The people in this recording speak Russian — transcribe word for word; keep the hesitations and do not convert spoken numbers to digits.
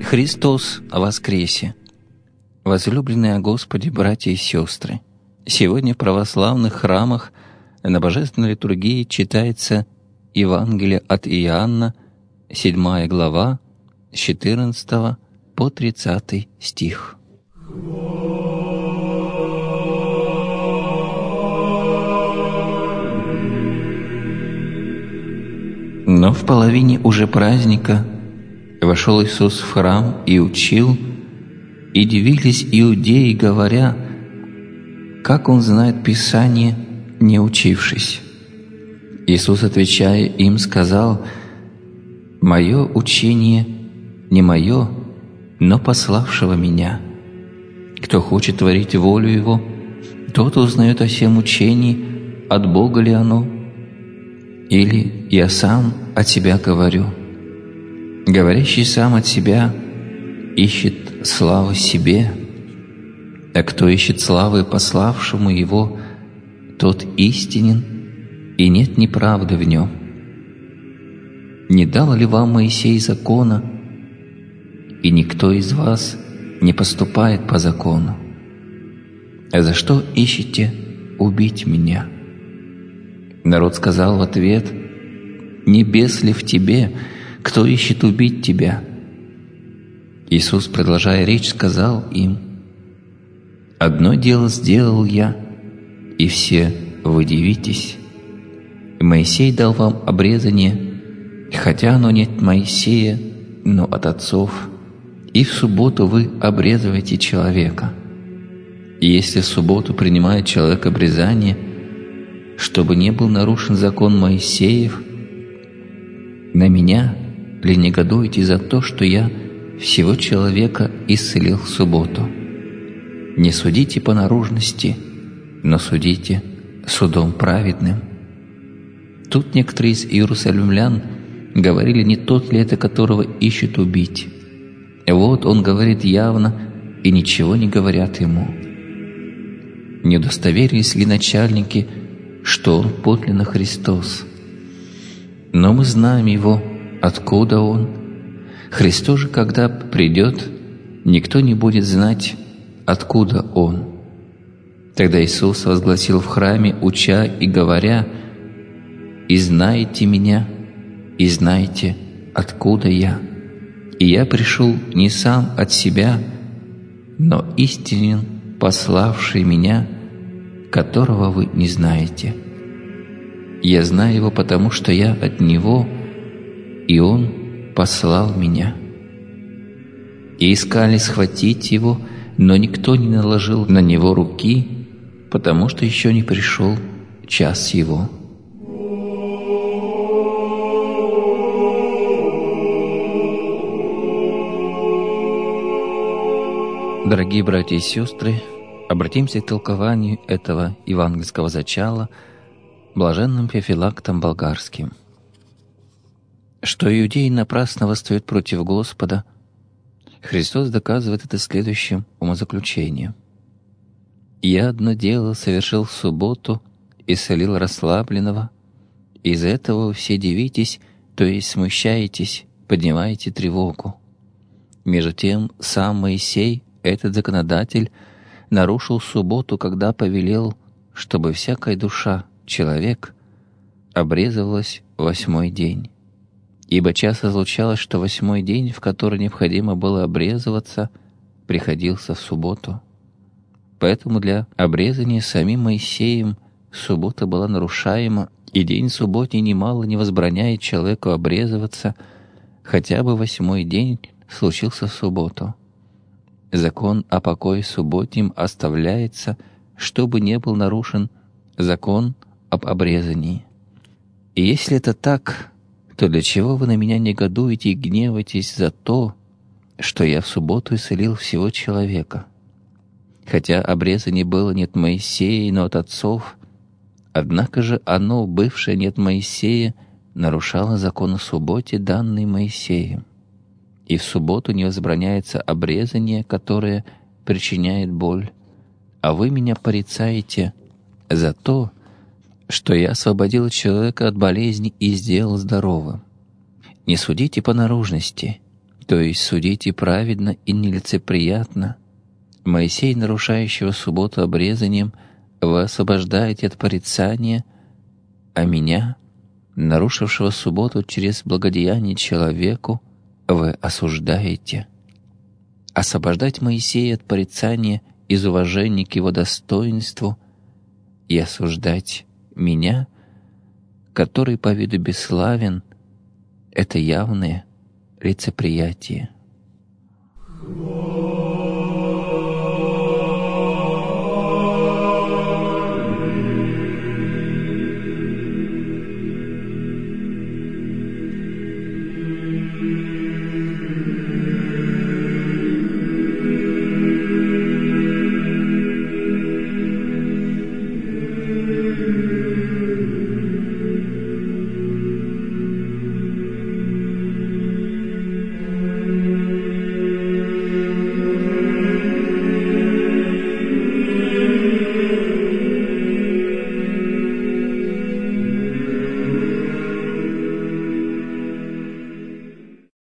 Христос воскресе! Возлюбленные Господи, братья и сестры! Сегодня в православных храмах на Божественной литургии читается Евангелие от Иоанна, седьмая глава, с четырнадцатого по тридцатый стих. Но в половине уже праздника вошел Иисус в храм и учил, и дивились иудеи, говоря, как Он знает Писание, не учившись. Иисус, отвечая им, сказал: «Мое учение не мое, но пославшего Меня. Кто хочет творить волю Его, тот узнает о сем учении, от Бога ли оно, или я сам от себя говорю. Говорящий сам от себя ищет славы себе, а кто ищет славы пославшему его, тот истинен, и нет неправды в нем. Не дал ли вам Моисей закона, и никто из вас не поступает по закону? А за что ищете убить меня?» Народ сказал в ответ: «Не бес ли в тебе, кто ищет убить тебя?» Иисус, продолжая речь, сказал им: «Одно дело сделал я, и все вы дивитесь. Моисей дал вам обрезание, хотя оно не от Моисея, но от отцов, и в субботу вы обрезываете человека. И если в субботу принимает человек обрезание, чтобы не был нарушен закон Моисеев, на меня ли негодуете за то, что я всего человека исцелил в субботу? Не судите по наружности, но судите судом праведным». Тут некоторые из иерусалимлян говорили, не тот ли это, которого ищут убить. Вот он говорит явно, и ничего не говорят ему. Не удостоверились ли начальники, что он подлинно Христос? Но мы знаем его, откуда он. Христос же, когда придет, никто не будет знать, откуда он. Тогда Иисус возгласил в храме, уча и говоря: «И знаете меня, и знаете, откуда я. И я пришел не сам от себя, но истинен пославший меня, которого вы не знаете. Я знаю его, потому что я от него, и он послал меня». И искали схватить его, но никто не наложил на него руки, потому что еще не пришел час его. Дорогие братья и сестры, обратимся к толкованию этого евангельского зачала блаженным Феофилактом Болгарским. Что иудеи напрасно восстают против Господа, Христос доказывает это следующим умозаключением: «Я одно дело совершил в субботу, исцелил расслабленного, из этого вы все дивитесь, то есть смущаетесь, поднимаете тревогу. Между тем сам Моисей, этот законодатель, нарушил субботу, когда повелел, чтобы всякая душа, человек, обрезывалась в восьмой день. Ибо часто случалось, что восьмой день, в который необходимо было обрезываться, приходился в субботу. Поэтому для обрезания самим Моисеем суббота была нарушаема, и день субботний немало не возбраняет человеку обрезываться, хотя бы восьмой день случился в субботу. Закон о покое субботнем оставляется, чтобы не был нарушен закон об обрезании. И если это так, то для чего вы на меня негодуете и гневаетесь за то, что я в субботу исцелил всего человека? Хотя обрезание было не от Моисея, но от отцов, однако же оно, бывшее не от Моисея, нарушало закон о субботе, данный Моисеем. И в субботу не возбраняется обрезание, которое причиняет боль, а вы меня порицаете за то, что я освободил человека от болезни и сделал здоровым. Не судите по наружности, то есть судите праведно и нелицеприятно. Моисей, нарушающего субботу обрезанием, вы освобождаете от порицания, а меня, нарушившего субботу через благодеяние человеку, вы осуждаете. Освобождать Моисея от порицания из уважения к его достоинству и осуждать меня, который по виду бесславен, это явное лицеприятие. Thank you.